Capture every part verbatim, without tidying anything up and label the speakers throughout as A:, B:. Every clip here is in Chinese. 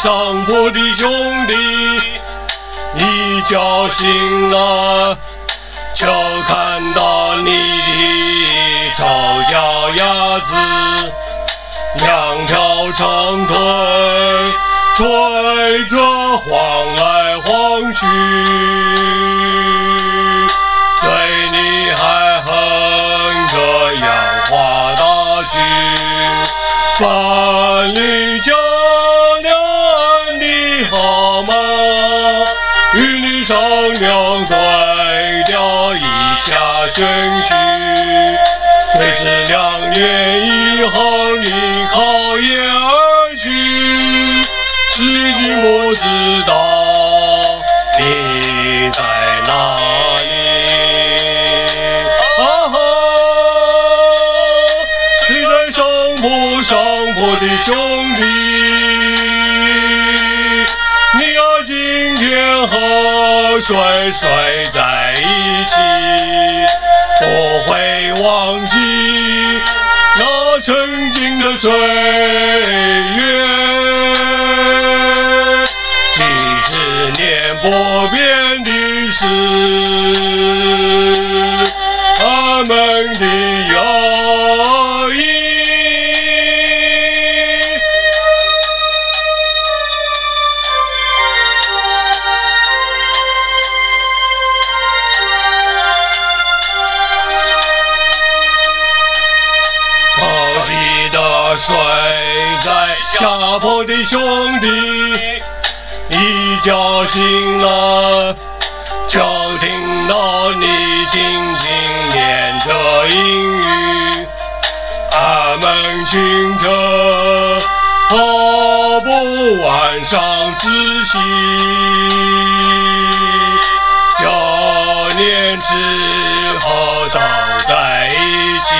A: 上坡的兄弟，一觉醒了，就看到你的丑脚丫子，两条长腿追着晃来晃去，对你还哼着杨花大曲，把你家两的好吗？与你商量对调一下选区，谁知两年以后你考研而去，至今不知道你在哪里。啊哈！谁在上坡上坡的兄弟，你要今天和谁睡在一起，不会忘记那曾经的岁月，几十年不变的是他们的友谊。睡在下坡的兄弟，一觉醒了，就听到你轻轻念着英语，俺们听着跑步晚上自习，九年之后都在一起，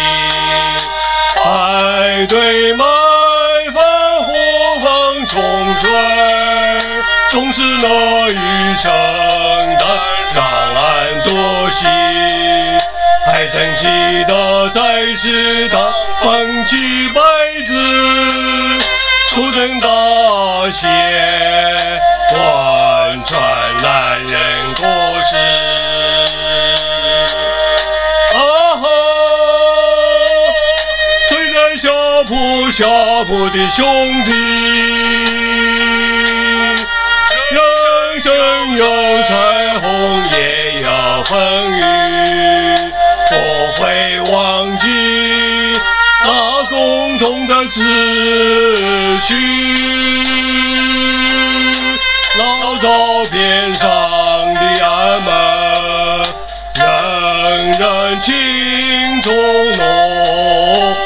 A: 排队买饭火放冲水，总是乐于承担，让俺多喜。还曾记得在食堂放起白纸，出征大写贯穿男人故事。下坡下坡的兄弟，人生有彩虹也有风雨，不会忘记那共同的秩序。老照片上的俺们，人人情重浓。